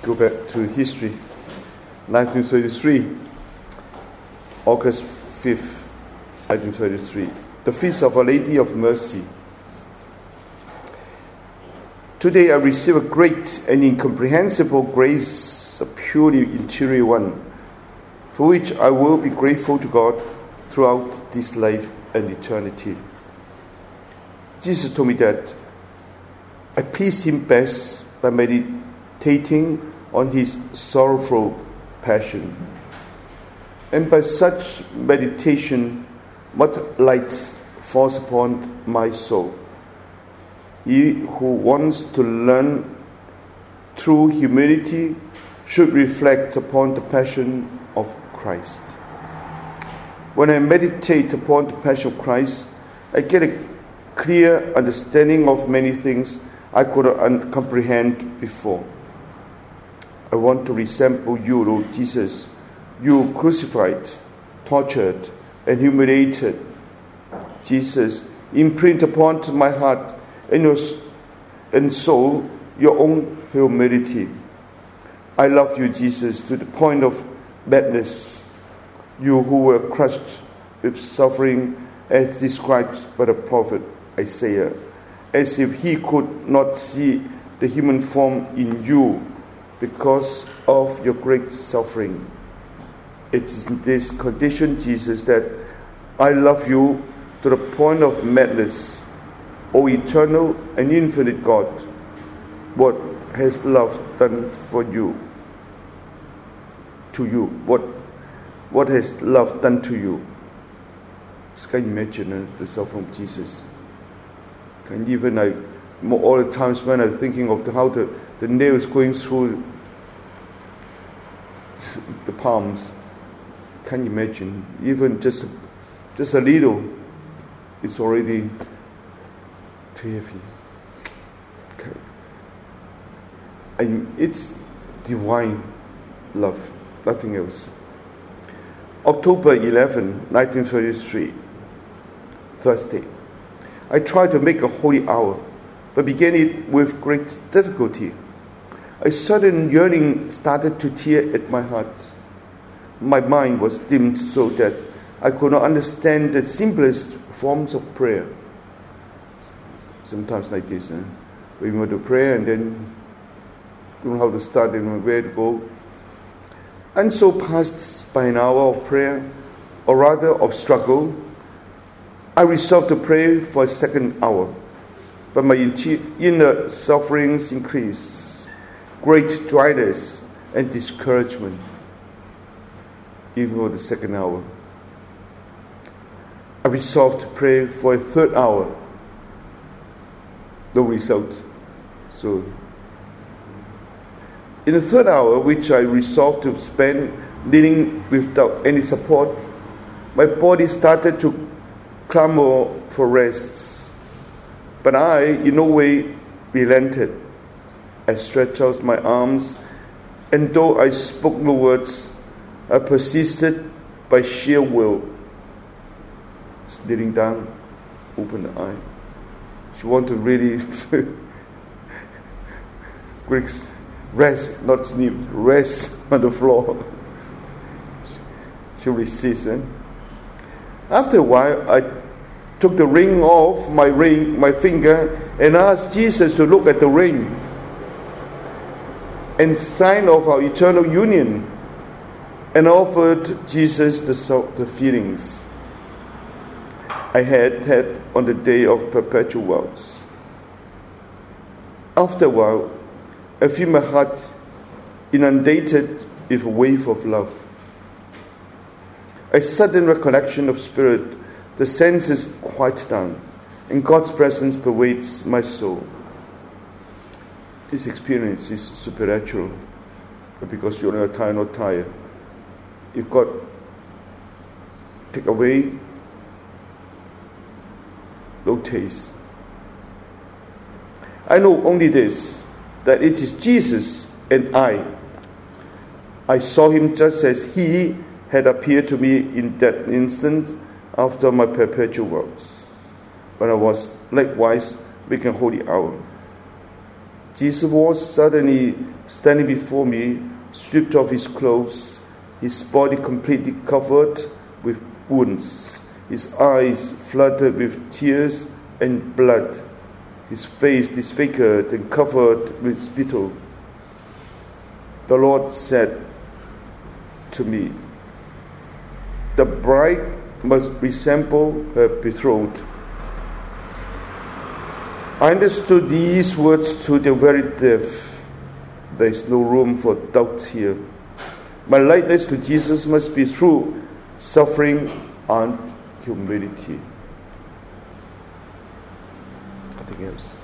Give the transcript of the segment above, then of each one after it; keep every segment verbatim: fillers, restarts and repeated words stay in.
Go back to history. nineteen thirty-three, August fifth, nineteen thirty-three. The Feast of Our Lady of Mercy. Today I receive a great and incomprehensible grace, a purely interior one, for which I will be grateful to God throughout this life and eternity. Jesus told me that I please Him best by meditating on His sorrowful passion. And by such meditation, what light falls upon my soul. He who wants to learn through humility should reflect upon the passion of Christ. When I meditate upon the passion of Christ, I get a clear understanding of many things I could not comprehend before. I want to resemble you, Lord Jesus, you crucified, tortured, and humiliated. Jesus, imprint upon my heart and, your, and soul your own humility. I love you, Jesus, to the point of madness. You who were crushed with suffering as described by the prophet Isaiah, as if he could not see the human form in you because of your great suffering. It is in this condition, Jesus, that I love you to the point of madness. O eternal and infinite God, what has love done for you? To you, what what has love done to you? Just can you imagine uh, the suffering of Jesus? Can even I, all the times when I'm thinking of the, how the, the nails going through the palms, can you imagine? Even just just a little, it's already too heavy. Okay. And it's divine love, nothing else. October eleventh, nineteen thirty-three, Thursday. I tried to make a holy hour, but began it with great difficulty. A sudden yearning started to tear at my heart. My mind was dimmed so that I could not understand the simplest forms of prayer. Sometimes like this, eh? We want to pray and then don't know how to start and where to go. And so passed by an hour of prayer, or rather of struggle, I resolved to pray for a second hour. But my inner sufferings increased, great dryness and discouragement, even for the second hour. I resolved to pray for a third hour. No result. So, in the third hour, which I resolved to spend kneeling without any support, my body started to clamor for rest. But I, in no way, relented. I stretched out my arms, and though I spoke no words, I persisted by sheer will. Kneeling down, open the eye. She wanted to really rest, not sleep, rest on the floor. She resists. Eh? After a while, I took the ring off my ring, my finger, and asked Jesus to look at the ring and sign of our eternal union, and offered Jesus the, the feelings I had had on the day of perpetual vows. After a while, I feel my heart inundated with a wave of love. A sudden recollection of spirit, the senses quiet down, and God's presence pervades my soul. This experience is supernatural, but because you're not tired, not tired. If God take away, no taste. I know only this, that it is Jesus and I. I saw Him just as He had appeared to me in that instant after my perpetual vows, when I was likewise making a holy hour. Jesus was suddenly standing before me, stripped off his clothes, his body completely covered with wounds, his eyes flooded with tears and blood, his face disfigured and covered with spittle. The Lord said to me, "The bride must resemble her betrothed." I understood these words to their very depth. There is no room for doubt here. My likeness to Jesus must be through suffering and humility. Nothing else.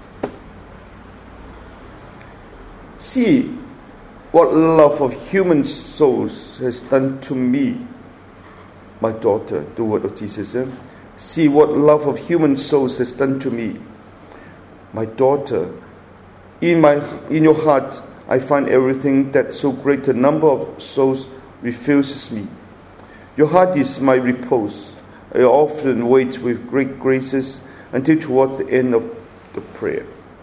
See what love of human souls has done to me, my daughter, the word of Jesus. Eh? See what love of human souls has done to me, my daughter. In my in your heart I find everything that so great a number of souls refuses me. Your heart is my repose. I often wait with great graces until towards the end of the prayer.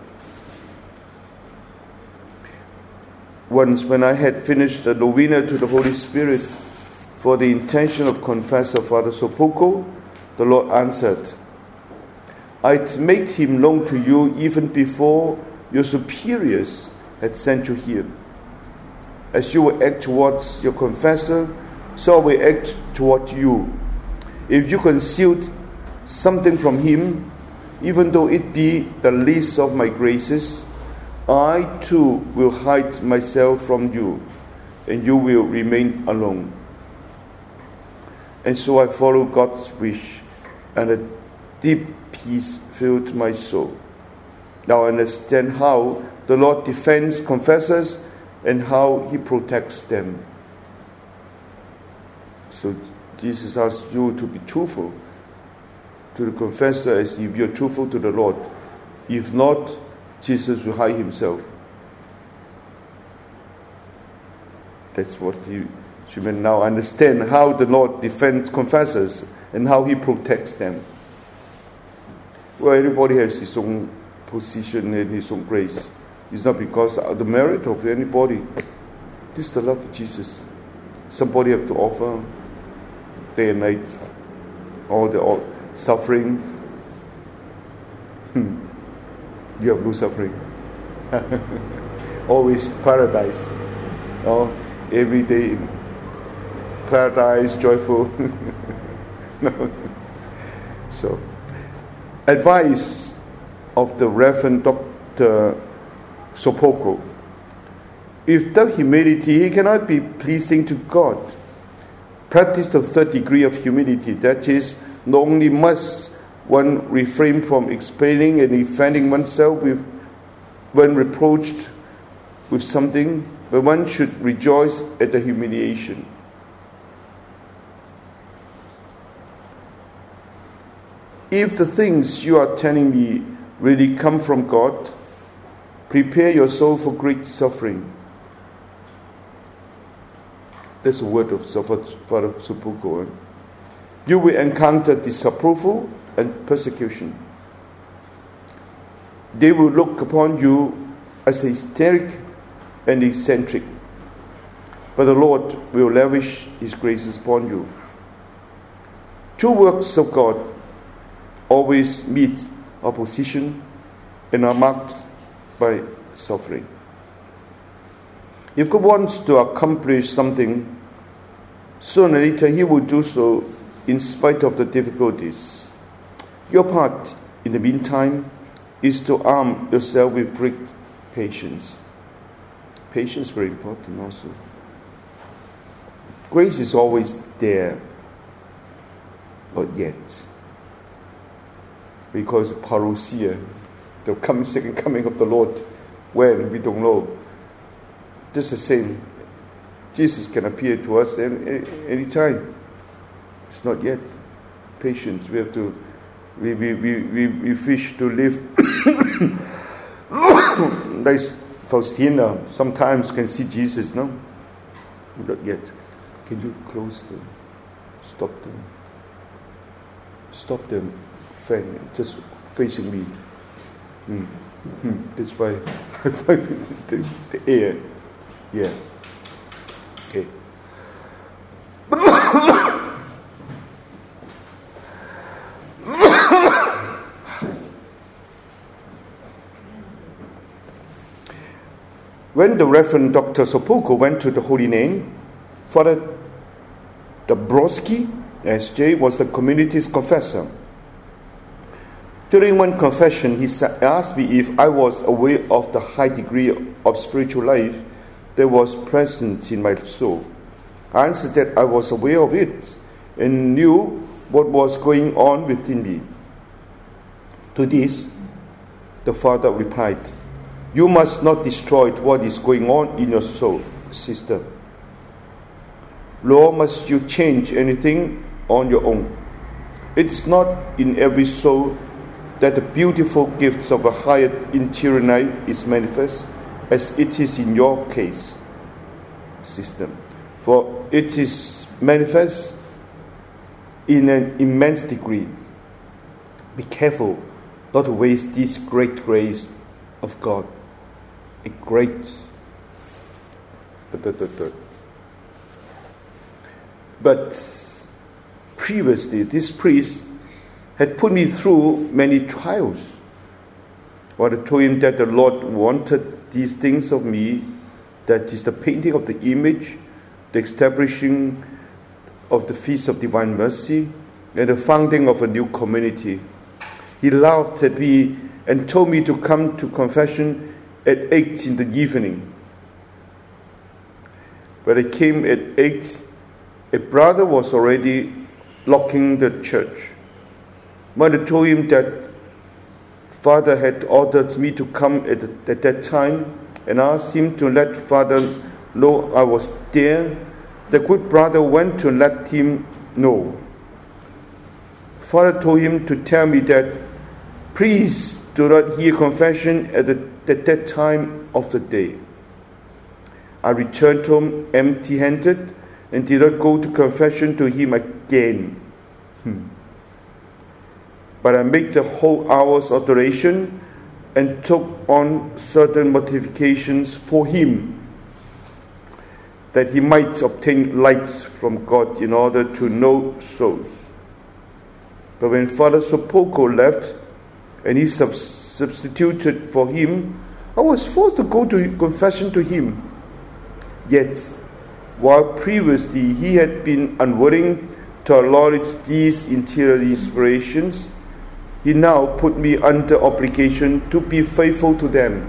Once, when I had finished the novena to the Holy Spirit for the intention of confessor Father Sopoko, the Lord answered, "I'd made him known to you even before your superiors had sent you here. As you will act towards your confessor, so I will act toward you. If you concealed something from him, even though it be the least of my graces, I too will hide myself from you, and you will remain alone." And so I followed God's wish, and a deep peace filled my soul. Now I understand how the Lord defends confessors and how he protects them. So Jesus asks you to be truthful to the confessor as if you're truthful to the Lord. If not, Jesus will hide himself. That's what you should now understand, how the Lord defends confessors and how he protects them. Well, everybody has his own position and his own grace. It's not because of the merit of anybody. This is the love of Jesus. Somebody have to offer day and night all the all suffering. Hmm. You have no suffering. Always paradise. Oh, every day paradise, joyful. No. So, advice of the Reverend Doctor Sopoko. Without humility, he cannot be pleasing to God. Practice the third degree of humility, that is, not only must one refrain from explaining and defending oneself with, when reproached with something, but one should rejoice at the humiliation. If the things you are telling me really come from God, prepare your soul for great suffering. That's a word of Father Sopoko. You will encounter disapproval and persecution. They will look upon you as hysteric and eccentric, but the Lord will lavish his graces upon you. Two works of God always meet opposition and are marked by suffering. If God wants to accomplish something, sooner or later he will do so in spite of the difficulties. Your part, in the meantime, is to arm yourself with great patience. Patience is very important also. Grace is always there, but yet, because parousia, the coming, second coming of the Lord, when we don't know. Just the same. Jesus can appear to us any, any time. It's not yet. Patience. We have to. We we we we, we wish to live. There's Faustina. Sometimes can see Jesus. No, not yet. Can you close them? Stop them. Stop them. Fan. Just facing me. Hmm. Hmm, that's why the, the air. Yeah. Okay. When the Reverend Doctor Sopoko went to the Holy Name, Father Dabrowski, S J, was the community's confessor. During one confession, he asked me if I was aware of the high degree of spiritual life that was present in my soul. I answered that I was aware of it and knew what was going on within me. To this, the Father replied, "You must not destroy what is going on in your soul, sister. Nor must you change anything on your own. It's not in every soul that the beautiful gift of a higher interior life is manifest, as it is in your case, sister. For it is manifest in an immense degree. Be careful not to waste this great grace of God." A great. But previously, this priest had put me through many trials. When I told him that the Lord wanted these things of me, that is the painting of the image, the establishing of the Feast of Divine Mercy, and the founding of a new community, he laughed at me and told me to come to confession at eight in the evening. When I came at eight, a brother was already locking the church. When I told him that Father had ordered me to come at, at that time and asked him to let Father know I was there, the good brother went to let him know. Father told him to tell me that please do not hear confession at, the, at that time of the day. I returned home empty-handed and did not go to confession to him again. Hmm. But I made the whole hour's adoration and took on certain mortifications for him, that he might obtain light from God in order to know souls. But when Father Sopoko left and he sub- substituted for him, I was forced to go to confession to him. Yet, while previously he had been unwilling to acknowledge these interior inspirations, he now put me under obligation to be faithful to them.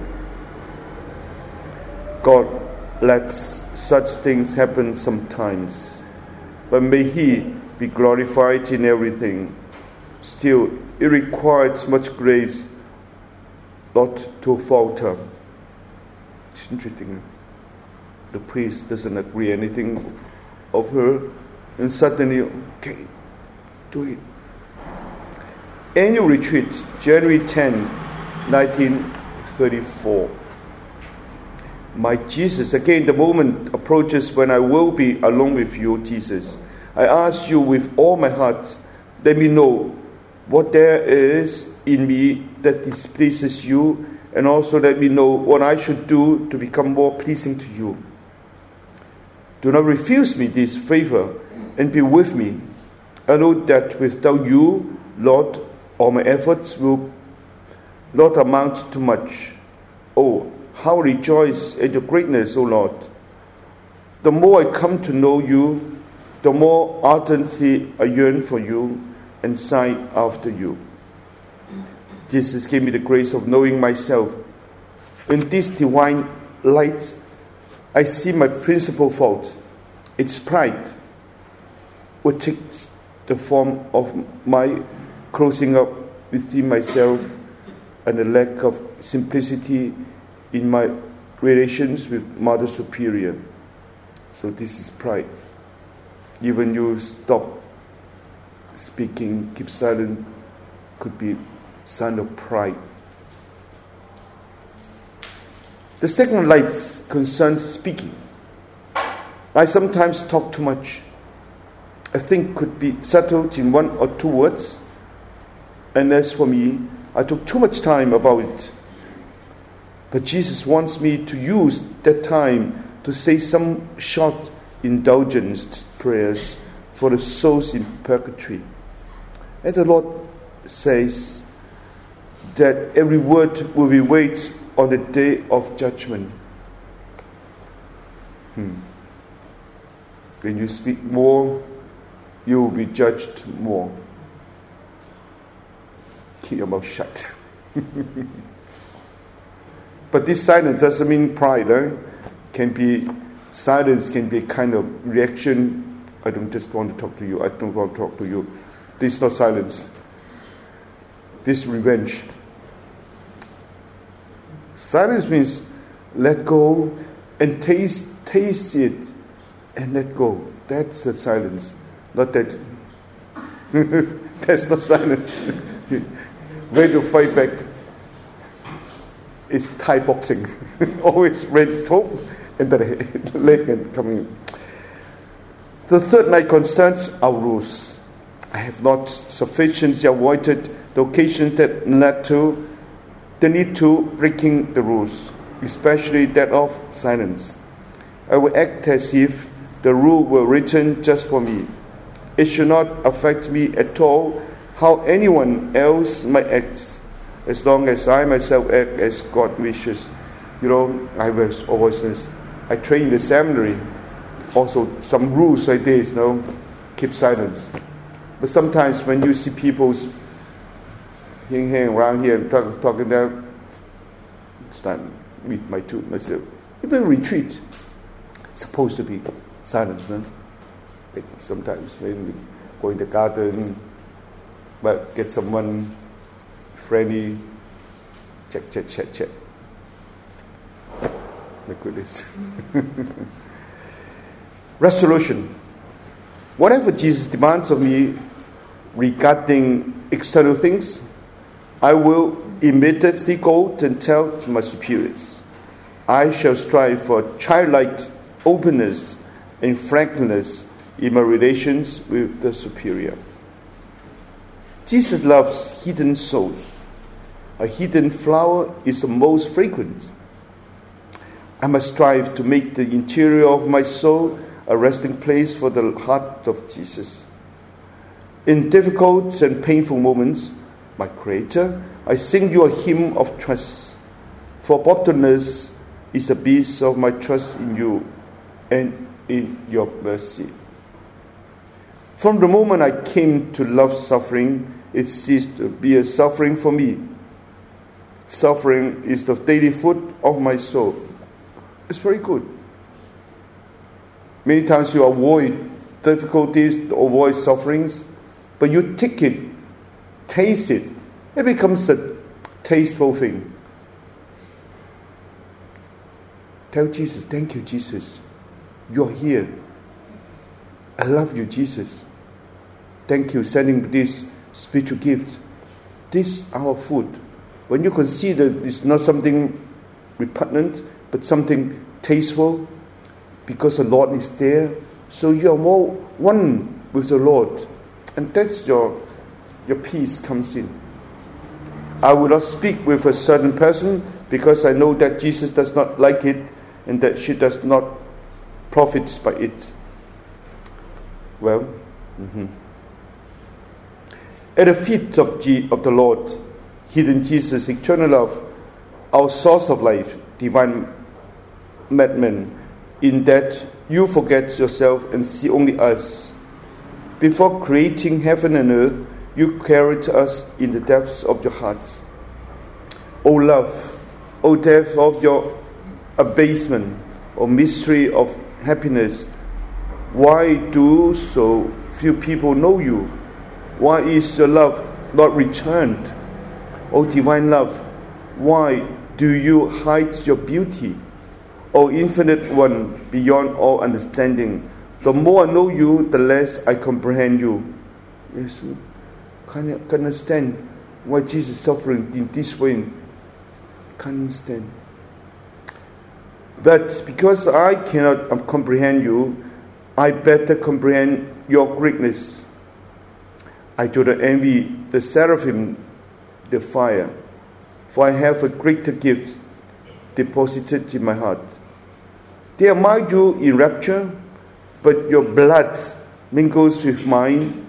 God lets such things happen sometimes, but may He be glorified in everything. Still, it requires much grace not to falter. It's interesting. The priest doesn't agree anything of her, and suddenly, okay, do it. Annual retreat, January tenth, nineteen thirty-four. My Jesus, again the moment approaches when I will be alone with you, Jesus. I ask you with all my heart, let me know what there is in me that displeases you, and also let me know what I should do to become more pleasing to you. Do not refuse me this favor and be with me. I know that without you, Lord, all my efforts will not amount to much. Oh, how I rejoice at your greatness, O Lord. The more I come to know you, the more ardently I yearn for you and sigh after you. Jesus gave me the grace of knowing myself. In this divine light, I see my principal fault. It's pride, which takes the form of my closing up within myself and a lack of simplicity in my relations with Mother Superior. So this is pride. Even you stop speaking, keep silent, could be sign of pride. The second light concerns speaking. I sometimes talk too much. I think could be settled in one or two words. And as for me, I took too much time about it. But Jesus wants me to use that time to say some short indulgence prayers for the souls in purgatory. And the Lord says that every word will be weighed on the day of judgment. Hmm. When you speak more, you will be judged more. Keep your mouth shut. But this silence doesn't mean pride. Eh? Can be silence can be a kind of reaction. I don't just want to talk to you. I don't want to talk to you. This is not silence. This is revenge. Silence means let go and taste taste it and let go. That's the silence. Not that. That's not silence. When you fight back, it's Thai boxing. Always red top and the leg and coming. The third night concerns our rules. I have not sufficiently avoided the occasions that led to the need to breaking the rules, especially that of silence. I will act as if the rule were written just for me. It should not affect me at all how anyone else might act, as long as I myself act as God wishes. You know, I was always this. I train in the seminary. Also, some rules like this, you know, keep silence. But sometimes when you see people hanging around here and talk, talking there, it's time with my tooth myself. Even retreat, supposed to be silent, no? Like sometimes when we go in the garden, but get someone friendly, check, check, check, check. Look at this. Resolution. Whatever Jesus demands of me regarding external things, I will immediately go and tell to my superiors. I shall strive for childlike openness and frankness in my relations with the superior. Jesus loves hidden souls. A hidden flower is the most fragrant. I must strive to make the interior of my soul a resting place for the heart of Jesus. In difficult and painful moments, my Creator, I sing you a hymn of trust. For bottomless is the beast of my trust in you and in your mercy. From the moment I came to love suffering, it ceased to be a suffering for me. Suffering is the daily food of my soul. It's very good. Many times you avoid difficulties, avoid sufferings, but you take it, taste it. It becomes a tasteful thing. Tell Jesus, thank you, Jesus. You're here. I love you, Jesus. Thank you for sending this spiritual gift. This is our food. When you consider it's not something repugnant, but something tasteful, because the Lord is there, so you are more one with the Lord, and that's your your peace comes in. I will not speak with a certain person because I know that Jesus does not like it and that she does not profit by it. Well, mm-hmm. At the feet of, G- of the Lord, hidden Jesus, eternal love, our source of life, divine madman, in that you forget yourself and see only us. Before creating heaven and earth, you carried us in the depths of your heart. O love, O depth of your abasement, O mystery of happiness, why do so few people know you? Why is your love not returned? O divine love, why do you hide your beauty? O infinite one, beyond all understanding, the more I know you, the less I comprehend you. Yes, can't understand why Jesus is suffering in this way. Can't understand. But because I cannot comprehend you, I better comprehend your greatness. I do not envy the seraphim, the fire, for I have a greater gift. deposited in my heart. They admire you in rapture, but your blood mingles with mine.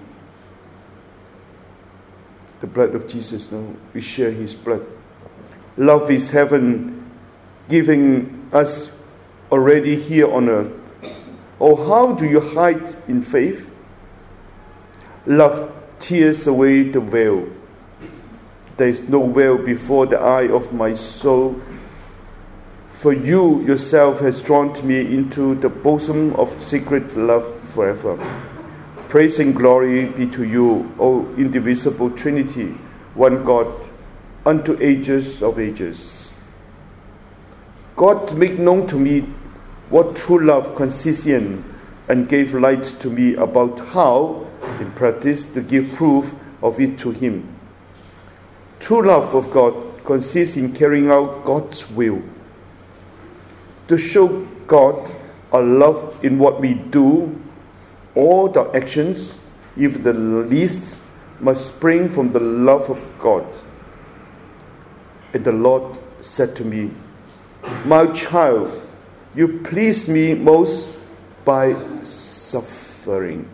The blood of Jesus, no, we share his blood. Love is heaven giving us already here on earth. Oh, how do you hide in faith? Love tears away the veil. There is no veil before the eye of my soul. For you yourself has drawn me into the bosom of secret love forever. Praise and glory be to you, O indivisible Trinity, one God, unto ages of ages. God made known to me what true love consists in, and gave light to me about how, in practice, to give proof of it to him. True love of God consists in carrying out God's will. To show God our love in what we do, all the actions, if the least, must spring from the love of God. And the Lord said to me, my child, you please me most by suffering.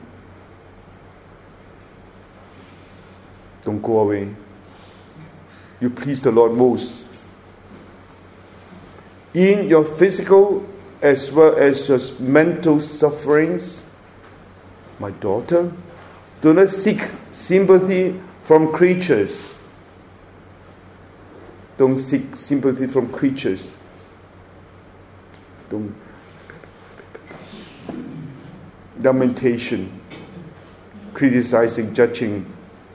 Don't go away. You please the Lord most in your physical as well as your mental sufferings. My daughter, do not seek sympathy from creatures. Don't seek sympathy from creatures. Don't. Lamentation, criticizing, judging.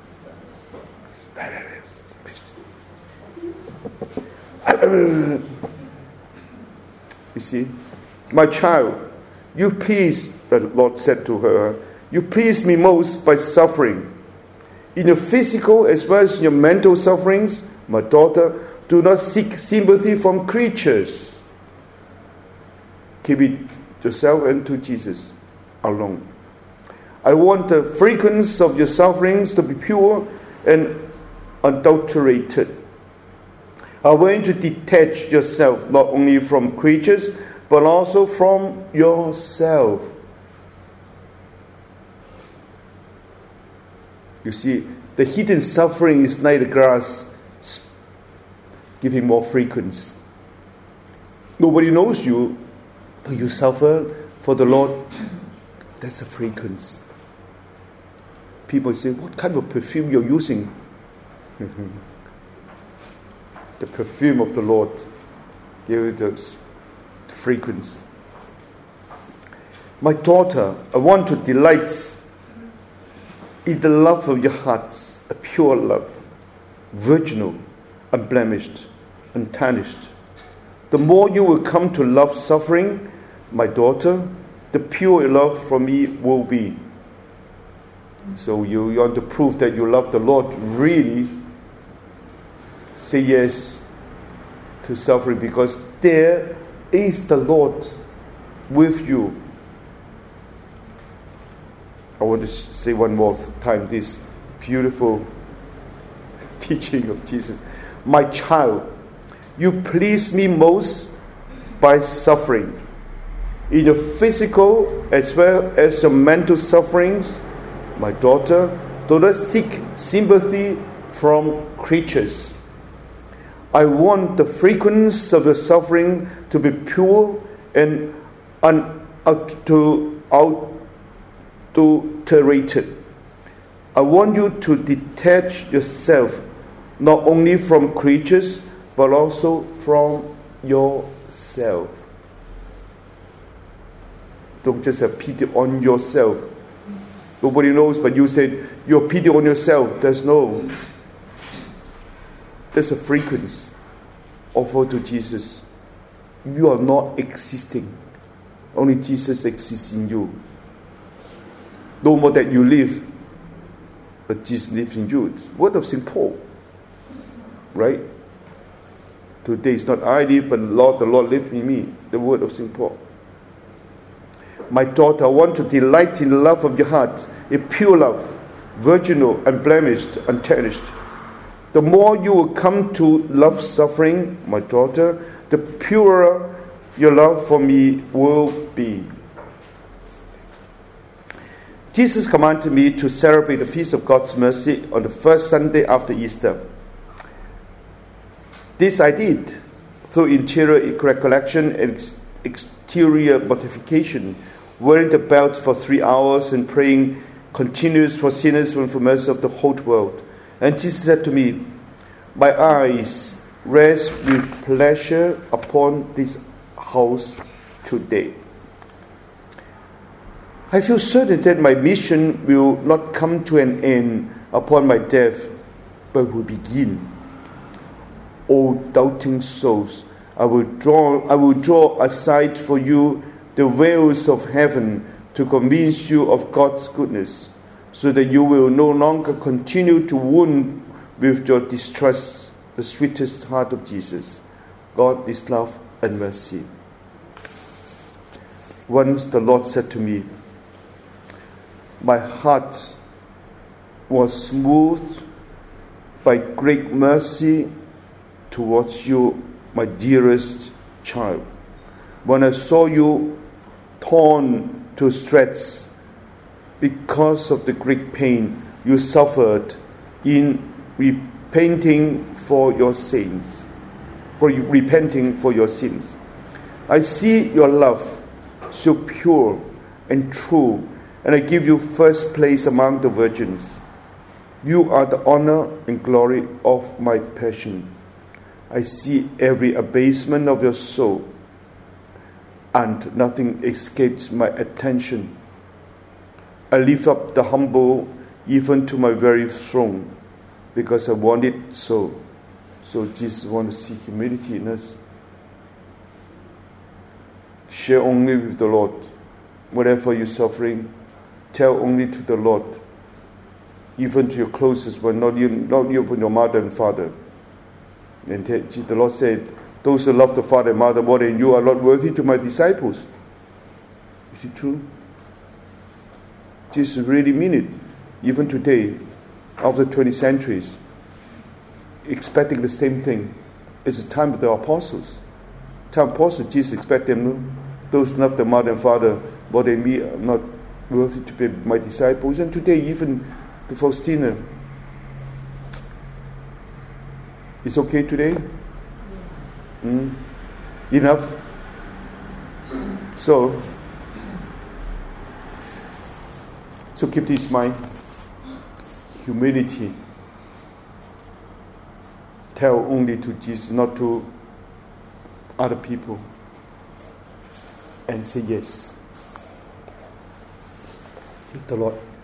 You see, my child, you please, the Lord said to her, you please me most by suffering. In your physical as well as your mental sufferings, my daughter, do not seek sympathy from creatures. Keep it yourself and to Jesus alone. I want the frequency of your sufferings to be pure and unadulterated. I want you to detach yourself not only from creatures, but also from yourself. You see, the hidden suffering is like the grass, giving more frequency. Nobody knows you, but you suffer for the Lord. That's a frequency. People say, what kind of perfume you're using? The perfume of the Lord gives the frequency. My daughter, I want to delight in the love of your hearts, a pure love, virginal, unblemished, untarnished. The more you will come to love suffering, my daughter, the pure love for me will be. So you, you want to prove that you love the Lord, really say yes to suffering, because there is the Lord with you. I want to say one more time this beautiful teaching of Jesus. My child, you please me most by suffering. In your physical as well as your mental sufferings, my daughter, do not seek sympathy from creatures. I want the frequency of the suffering to be pure and unadulterated. I want you to detach yourself not only from creatures, but also from yourself. Don't just have pity on yourself. Nobody knows, but you said you're pity on yourself. There's no. There's a frequency offered to Jesus. You are not existing. Only Jesus exists in you. No more that you live, but Jesus lives in you. It's the word of Saint Paul. Right? Today is not I live, but Lord, the Lord lives in me. The word of Saint Paul. My daughter, I want to delight in the love of your heart, a pure love, virginal, unblemished, untarnished. The more you will come to love suffering, my daughter, the purer your love for me will be. Jesus commanded me to celebrate the Feast of God's Mercy on the first Sunday after Easter. This I did through interior recollection and exterior mortification, wearing the belt for three hours and praying continuous for sinners and for mercy of the whole world. And Jesus said to me, my eyes rest with pleasure upon this house today. I feel certain that my mission will not come to an end upon my death, but will begin. O doubting souls, I will draw I will draw aside for you the veils of heaven to convince you of God's goodness, so that you will no longer continue to wound with your distrust the sweetest heart of Jesus. God is love and mercy. Once the Lord said to me, my heart was moved by great mercy towards you, my dearest child. When I saw you torn to shreds because of the great pain you suffered in repenting for your sins, for repenting for your sins. I see your love so pure and true, and I give you first place among the virgins. You are the honor and glory of my passion. I see every abasement of your soul, and nothing escapes my attention. I lift up the humble even to my very throne, because I want it so. So Jesus wants to see humility in us. Share only with the Lord. Whatever you're suffering, tell only to the Lord. Even to your closest one, not even, not even your mother and father. And the Lord said, those who love the father and mother more than you are not worthy to my disciples. Is it true? Jesus really mean it. Even today, after twenty centuries, expecting the same thing. It's the time of the apostles. Time apostles, Jesus expect them, those who love the mother and father more than me are not worthy to be my disciples. And today, even the Faustina. It's okay today? Mm? Enough? So, so keep this in mind. Humility. Tell only to Jesus, not to other people. And say yes. Thank the Lord.